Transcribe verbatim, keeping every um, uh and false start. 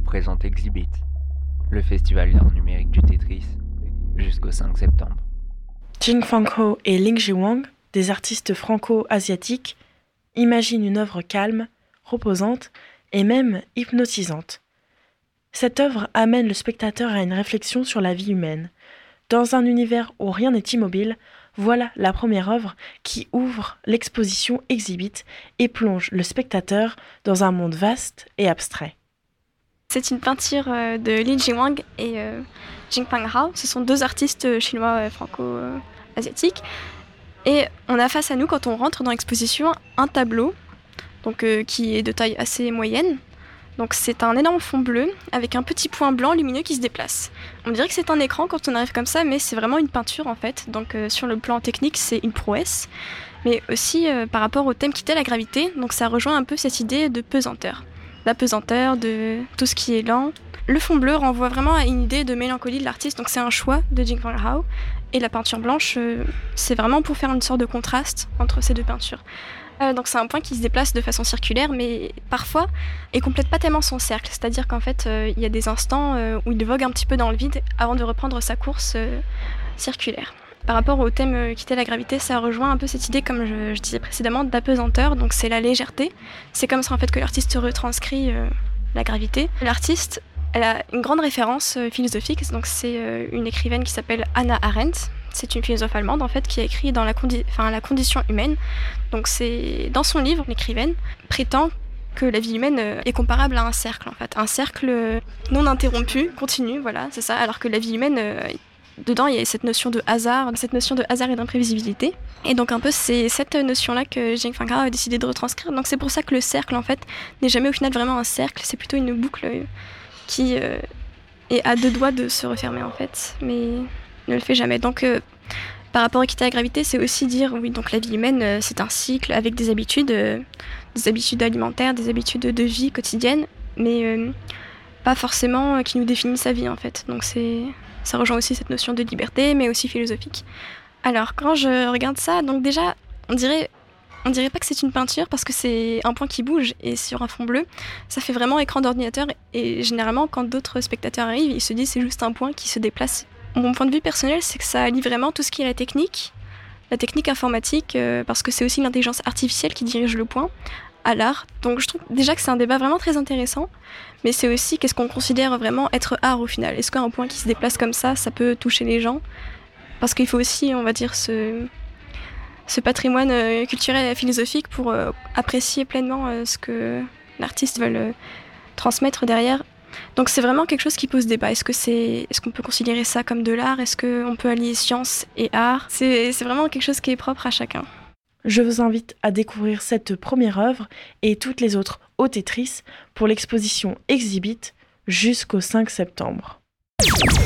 vous présente Exhibit, le festival d'art numérique du Tetris, jusqu'au cinq septembre. Jingfang Ho et Lingji Wang, des artistes franco-asiatiques, imaginent une œuvre calme, reposante et même hypnotisante. Cette œuvre amène le spectateur à une réflexion sur la vie humaine. Dans un univers où rien n'est immobile, voilà la première œuvre qui ouvre l'exposition Exhibit et plonge le spectateur dans un monde vaste et abstrait. C'est une peinture de Lingji Wang et euh, Jingfang Ho. Ce sont deux artistes chinois franco-asiatiques. Et on a face à nous, quand on rentre dans l'exposition, un tableau donc, euh, qui est de taille assez moyenne. Donc c'est un énorme fond bleu avec un petit point blanc lumineux qui se déplace. On dirait que c'est un écran quand on arrive comme ça, mais c'est vraiment une peinture en fait. Donc euh, sur le plan technique, c'est une prouesse. Mais aussi euh, par rapport au thème qui était la gravité, donc ça rejoint un peu cette idée de pesanteur. La pesanteur, de tout ce qui est lent. Le fond bleu renvoie vraiment à une idée de mélancolie de l'artiste, donc c'est un choix de Jingfang Ho. Et la peinture blanche, euh, c'est vraiment pour faire une sorte de contraste entre ces deux peintures. Euh, donc c'est un point qui se déplace de façon circulaire, mais parfois il complète pas tellement son cercle. C'est-à-dire qu'en fait, euh, il y a des instants euh, où il vogue un petit peu dans le vide avant de reprendre sa course euh, circulaire. Par rapport au thème euh, qui était la gravité, ça rejoint un peu cette idée, comme je, je disais précédemment, d'apesanteur. Donc c'est la légèreté. C'est comme ça en fait que l'artiste retranscrit euh, la gravité. L'artiste, elle a une grande référence euh, philosophique. Donc c'est euh, une écrivaine qui s'appelle Hannah Arendt. C'est une philosophe allemande en fait qui a écrit dans la, condi- enfin, la condition humaine. Donc c'est dans son livre, l'écrivaine prétend que la vie humaine est comparable à un cercle en fait, un cercle non interrompu, continu, voilà, c'est ça. Alors que la vie humaine, euh, dedans il y a cette notion de hasard, cette notion de hasard et d'imprévisibilité. Et donc un peu c'est cette notion-là que Jingfang Ho a décidé de retranscrire. Donc c'est pour ça que le cercle en fait n'est jamais au final vraiment un cercle, c'est plutôt une boucle qui euh, est à deux doigts de se refermer en fait, mais ne le fait jamais. Donc euh, par rapport à l'équité à la gravité, c'est aussi dire, oui, donc la vie humaine, euh, c'est un cycle avec des habitudes, euh, des habitudes alimentaires, des habitudes de vie quotidiennes, mais euh, pas forcément euh, qui nous définissent sa vie, en fait. Donc c'est, ça rejoint aussi cette notion de liberté, mais aussi philosophique. Alors, quand je regarde ça, donc déjà, on dirait, on dirait pas que c'est une peinture, parce que c'est un point qui bouge, et sur un fond bleu, ça fait vraiment écran d'ordinateur, et généralement, quand d'autres spectateurs arrivent, ils se disent c'est juste un point qui se déplace. Mon point de vue personnel, c'est que ça allie vraiment tout ce qui est la technique, la technique informatique, euh, parce que c'est aussi l'intelligence artificielle qui dirige le point, à l'art. Donc je trouve déjà que c'est un débat vraiment très intéressant, mais c'est aussi qu'est-ce qu'on considère vraiment être art au final. Est-ce qu'un point qui se déplace comme ça, ça peut toucher les gens ? Parce qu'il faut aussi, on va dire, ce, ce patrimoine euh, culturel et philosophique pour euh, apprécier pleinement euh, ce que l'artiste veut euh, transmettre derrière. Donc c'est vraiment quelque chose qui pose débat. Est-ce que c'est, est-ce qu'on peut considérer ça comme de l'art ? Est-ce qu'on peut allier science et art ? c'est, c'est vraiment quelque chose qui est propre à chacun. Je vous invite à découvrir cette première œuvre et toutes les autres au Tetris pour l'exposition Exhibit jusqu'au cinq septembre.